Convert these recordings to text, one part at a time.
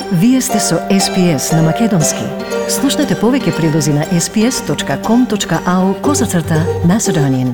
Вие сте со SPS на Македонски. Слушнете повеќе прилози на sps.com.au/Macedonian.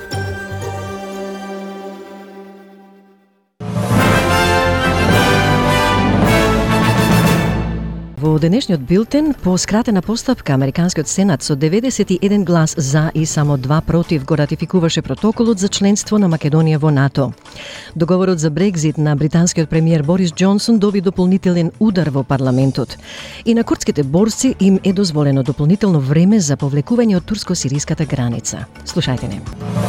Во денешниот билтен, по скратена постапка, Американскиот сенат со 91 глас за и само 2 против го ратификуваше протоколот за членство на Македонија во НАТО. Договорот за Брекзит на британскиот премиер Борис Џонсон доби дополнителен удар во парламентот. И на курдските борци им е дозволено дополнително време за повлекување од турско-сириската граница. Слушајте не.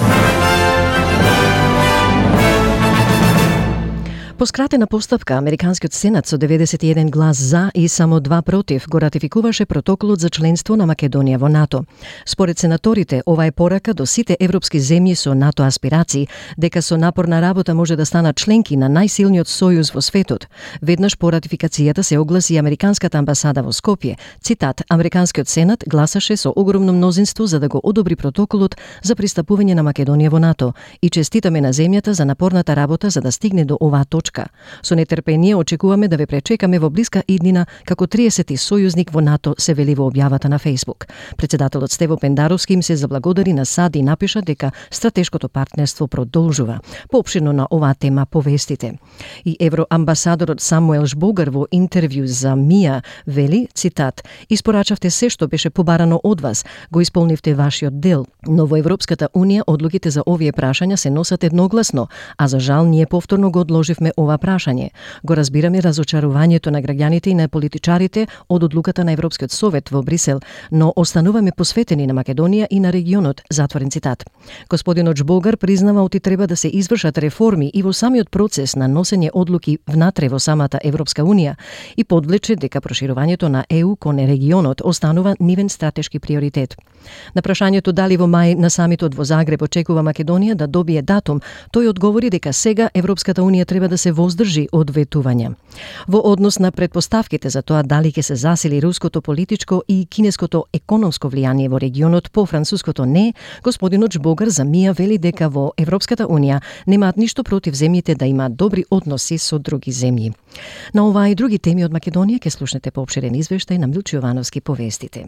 По скратена постапка, Американскиот сенат со 91 глас за и само 2 против го ратификуваше протоколот за членство на Македонија во НАТО. Според сенаторите, ова е порака до сите европски земји со НАТО аспирации дека со напорна работа може да станат членки на најсилниот сојуз во светот. Веднаш по ратификацијата се огласи Американската амбасада во Скопје. Цитат: Американскиот сенат гласаше со огромно мнозинство за да го одобри протоколот за пристапување на Македонија во НАТО и честитаме на земјата за напорната работа за да стигне до оваа точка. Со нетрпение очекуваме да ве пречекаме во блиска иднина како 30-ти сојузник во НАТО, се вели во објавата на Facebook. Председателот Стево Пендаровски им се заблагодари на САД и напиша дека стратешкото партнерство продолжува. Поопширно на оваа тема повестите. И евроамбасадорот Самуел Жбогар во интервју за МИА вели, цитат: "Испорачавте се што беше побарано од вас, го исполнивте вашиот дел, но во Европската унија одлуките за овие прашања се носат едногласно, а за жал ние повторно го одложивме ова прашање. Го разбираме разочарувањето на граѓаните и на политичарите од одлуката на Европскиот совет во Брисел, но остануваме посветени на Македонија и на регионот", затворен цитат. Господинот Жбогар признава оти треба да се извршат реформи и во самиот процес на носење одлуки внатре во самата Европска унија и подвлече дека проширувањето на ЕУ кон регионот останува нивен стратешки приоритет. На прашањето дали во мај на самитот во Загреб очекува Македонија да добие датум, тој одговори дека сега Европската унија треба да се воздржи од ветување. Во однос на предпоставките за тоа дали ќе се засили руското политичко и кинеското економско влијание во регионот по француското не, господинот Жбогар за МИА вели дека во Европската унија немаат ништо против земјите да имаат добри односи со други земји. На оваа и други теми од Македонија ќе слушнете поопширен извештај на Милчо Јовановски повестите.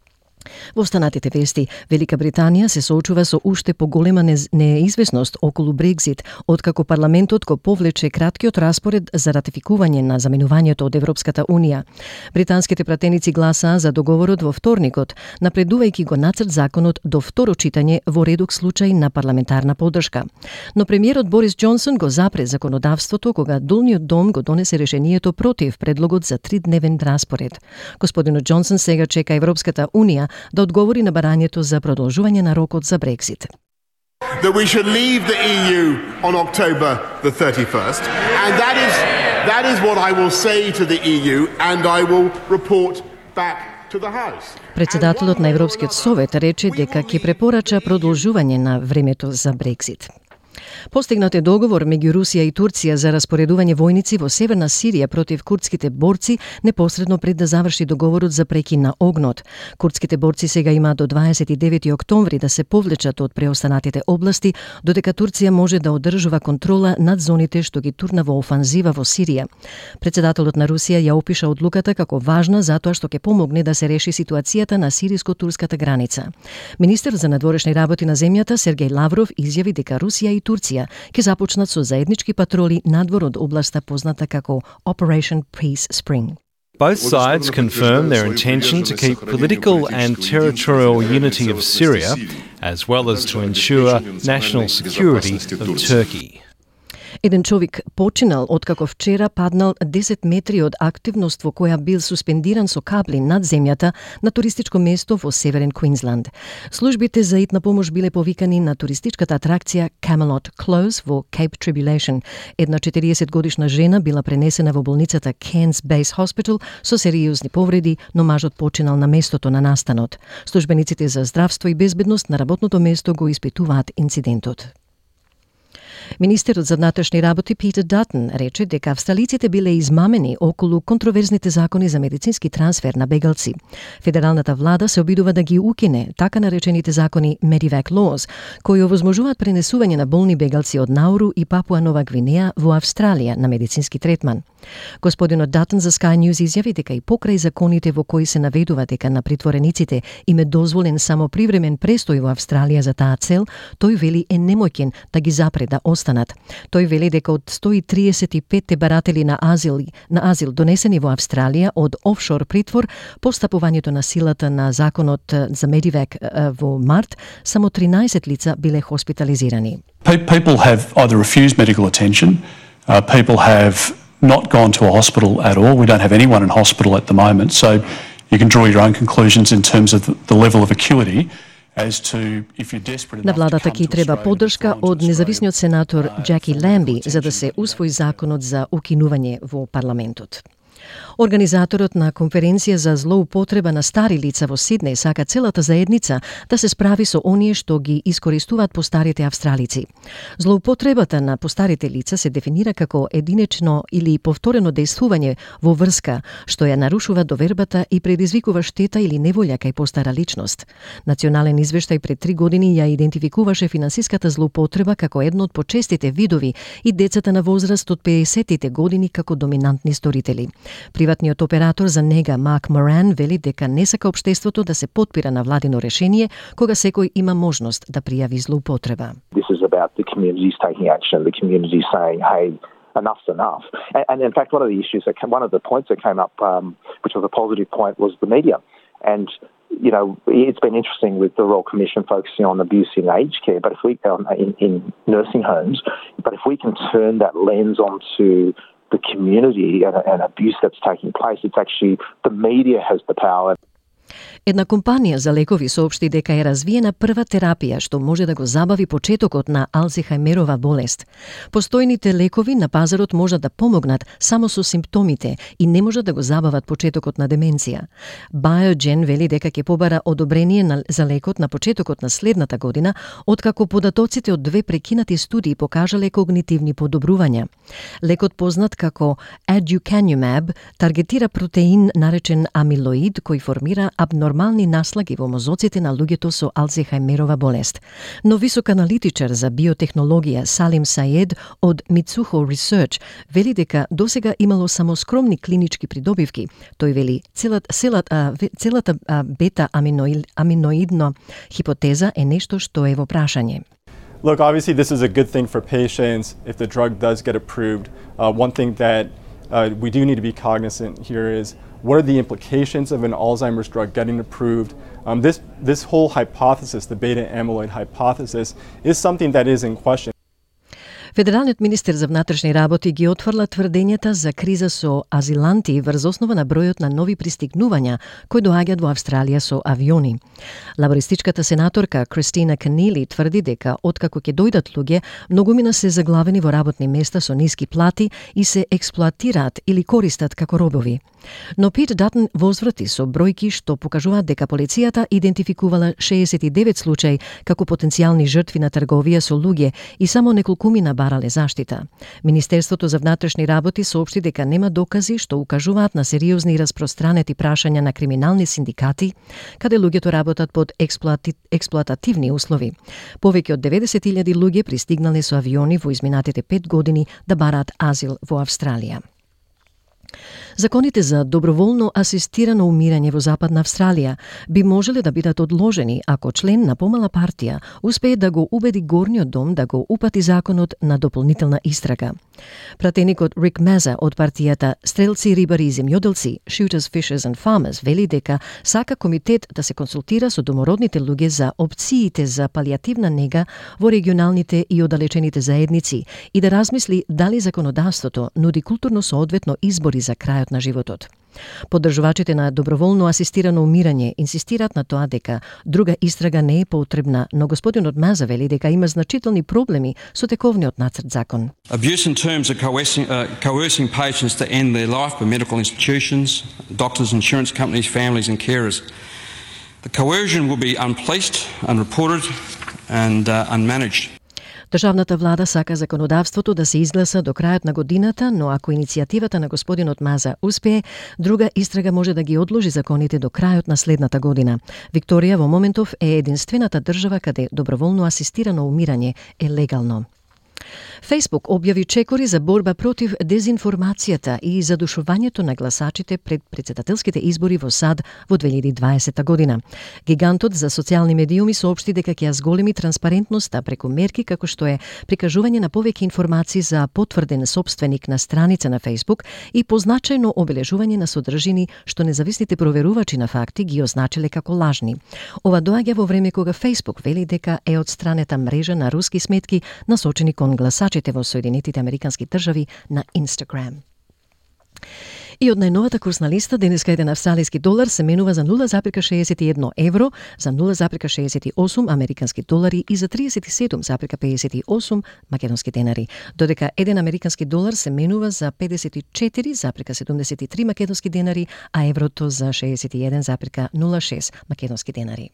Во останатите вести, Велика Британија се соочува со уште поголема неизвестност околу Брекзит, откако парламентот го повлече краткиот распоред за ратификување на заменувањето од Европската унија. Британските пратеници гласаа за договорот во вторникот, напредувајќи го нацрт законот до второ читање во редок случај на парламентарна поддршка. Но премиерот Борис Џонсон го запре законодавството кога Долниот дом го донесе решението против предлогот за 3-дневен распоред. Господинот Џонсон сега чека Европската унија да одговори на барањето за продолжување на рокот за Брексит. That we should leave the EU on October the 31st, and that is what I will say to the EU, and I will report back to the House. Председателот на Европскиот совет рече дека ќе препорача продолжување на времето за Брексит. Постигнат е договор меѓу Русија и Турција за распоредување војници во Северна Сирија против курдските борци непосредно пред да заврши договорот за прекин на огнот. Курдските борци сега имаат до 29 октомври да се повлечат од преостанатите области, додека Турција може да одржува контрола над зоните што ги турна во офанзива во Сирија. Председателот на Русија ја опиша одлуката како важна затоа што ќе помогне да се реши ситуацијата на сириско-турската граница. Министер за надворешни работи на земјата Сергеј Лавров изјави дека Русија и Турција ќе започнат со заеднички патроли надвор од областа позната како Operation Peace Spring. Both sides confirm their intention to keep political and territorial unity of Syria, as well as to ensure national security of Turkey. Еден човек починал откако вчера паднал 10 метри од активност во која бил суспендиран со кабли над земјата на туристичко место во Северен Квинсланд. Службите за итна помош биле повикани на туристичката атракција Camelot Close во Cape Tribulation. Една 40-годишна жена била пренесена во болницата Cairns Base Hospital со сериозни повреди, но мажот починал на местото на настанот. Службениците за здравство и безбедност на работното место го испитуваат инцидентот. Министерот за внатрешни работи Питер Датън рече дека австралиците биле измамени околу контроверзните закони за медицински трансфер на бегалци. Федералната влада се обидува да ги укине така наречените закони Medevac Laws, кои овозможуваат пренесување на болни бегалци од Науру и Папуа Нова Гвинеја во Австралија на медицински третман. Господинот Датън за Sky News изјави дека и покрај законите во кои се наведува дека на притворениците им е дозволен само привремен престој во Австралија за таа цел, тој вели е немоќен да ги запре да останат. Тој вели дека од 135 баратели на азил донесени во Австралија од офшор притвор, постапувањето на силата на законот за Medevac во март, само 13 лица биле хоспитализирани. People have either refused medical attention, people have not gone to a hospital at all. We don't have anyone in hospital at the moment, so you can draw your own conclusions in terms of the level of acuity. На владата ки треба поддршка од независниот сенатор Джаки Ламби за да се усвои законот за укинување во парламентот. Организаторот на конференција за злоупотреба на стари лица во Сиднеј сака целата заедница да се справи со оние што ги искористуваат постарите австралици. Злоупотребата на постарите лица се дефинира како единечно или повторено дејствување во врска што ја нарушува довербата и предизвикува штета или неволја кај постара личност. Национален извештај пред 3 години ја идентификуваше финансиската злоупотреба како едно од почестите видови и децата на возраст од 50-тите години како доминантни сторители. Приватниот оператор за нега Марк Моран вели дека не сака општеството да се потпира на владино решение кога секој има можност да пријави злоупотреба. This is about the communities taking action, the community saying, hey, enough's enough. And in fact, one of the points that came up, which was a positive point, was the media. And you know, it's been interesting with the Royal Commission focusing on abuse in aged care, but if we in nursing homes, but if we can turn that lens onto the community and abuse that's taking place, it's actually the media has the power. Една компанија за лекови соопшти дека е развиена прва терапија што може да го забави почетокот на Алцхајмерова болест. Постојните лекови на пазарот можат да помогнат само со симптомите и не можат да го забават почетокот на деменција. Biogen вели дека ќе побара одобрение за лекот на почетокот на следната година, откако податоците од 2 прекинати студии покажале когнитивни подобрувања. Лекот познат како Aducanumab таргетира протеин наречен амилоид кој формира абнормални наслаги во мозоците на луѓето со Алцхајмерова болест. Но висок аналитичар за биотехнологија Салим Саед од Mitsuho Research вели дека досега имало само скромни клинички придобивки. Тој вели целата бета-аминоидна хипотеза е нешто што е во прашање. Look, obviously this is a good thing for patients if the drug does get approved. One thing that we do need to be cognizant here is what are the implications of an Alzheimer's drug getting approved? This whole hypothesis, the beta amyloid hypothesis, is something that is in question. Федералниот министер за внатрешни работи ги отфрла тврдењата за криза со азиланти врз основа на бројот на нови пристигнувања кои доаѓаат во Австралија со авиони. Лабористичката сенаторка Кристина Канили тврди дека откако ќе дојдат луѓе, многумина се заглавени во работни места со ниски плати и се експлоатираат или користат како робови. Но Пит Датън возврати со бројки што покажуваат дека полицијата идентификувала 69 случаи како потенцијални жртви на трговија со луѓе и само неколкумина барале заштита. Министерството за внатрешни работи соопшти дека нема докази што укажуваат на сериозни и распространети прашања на криминални синдикати, каде луѓето работат под експлоатативни услови. Повеќе од 90.000 луѓе пристигнале со авиони во изминатите 5 години да бараат азил во Австралија. Законите за доброволно асистирано умирање во Западна Австралија би можеле да бидат одложени ако член на помала партија успее да го убеди горниот дом да го упати законот на дополнителна истрага. Пратеникот Рик Меза од партијата Стрелци, рибари и земјоделци, Shooters, Fishers and Farmers, вели дека сака комитет да се консултира со домородните луѓе за опциите за палијативна нега во регионалните и оддалечените заедници и да размисли дали законодавството нуди културно соодветно избори за крајот на животот. Поддржувачите на доброволно асистирано умирање инсистираат на тоа дека друга истрага не е потребна, но господинот Маза вели дека има значителни проблеми со тековниот нацрт закон. Abuse in terms of coercing patients to end their life by medical institutions, doctors, insurance companies, families and carers. The coercion will be unpoliced, unreported and unmanaged. Државната влада сака законодавството да се изгласа до крајот на годината, но ако иницијативата на господинот Маза успее, друга истрага може да ги одложи законите до крајот на следната година. Викторија во моментов е единствената држава каде доброволно асистирано умирање е легално. Facebook објави чекори за борба против дезинформацијата и задушувањето на гласачите пред претседателските избори во САД во 2020 година. Гигантот за социјални медиуми соопшти дека ќе ја зголеми транспарентноста преку мерки како што е прикажување на повеќе информации за потврден сопственик на страница на Facebook и позначајно обележување на содржини што независните проверувачи на факти ги означиле како лажни. Ова доаѓа во време кога Facebook вели дека е одстранета мрежа на руски сметки насочени кон гласачите во Соединетите Американски држави на Instagram. И од најновата курсна листа, денеска еден австралиски долар се менува за 0,61 евро, за 0,68 американски долари и за 37,58 македонски денари, додека еден американски долар се менува за 54,73 македонски денари, а еврото за 61,06 македонски денари.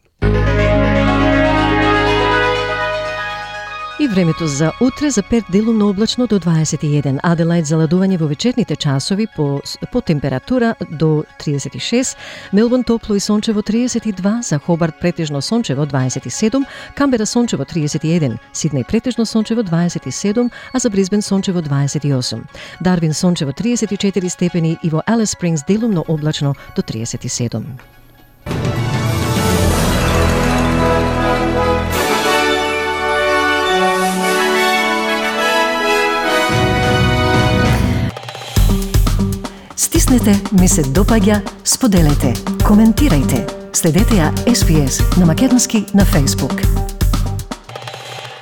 И времето за утре за Перт делумно облачно до 21, Аделајд заладување во вечерните часови по температура до 36, Мелбурн топло и сончево 32, за Хобарт претежно сончево 27, Камбера сончево 31, Сиднеј претежно сончево 27, а за Брисбен сончево 28, Дарвин сончево 34 степени и во Алис Спрингс делумно облачно до 37. Стиснете, ми се допаѓа, споделете, коментирајте. Следете ја SPS на македонски на Facebook.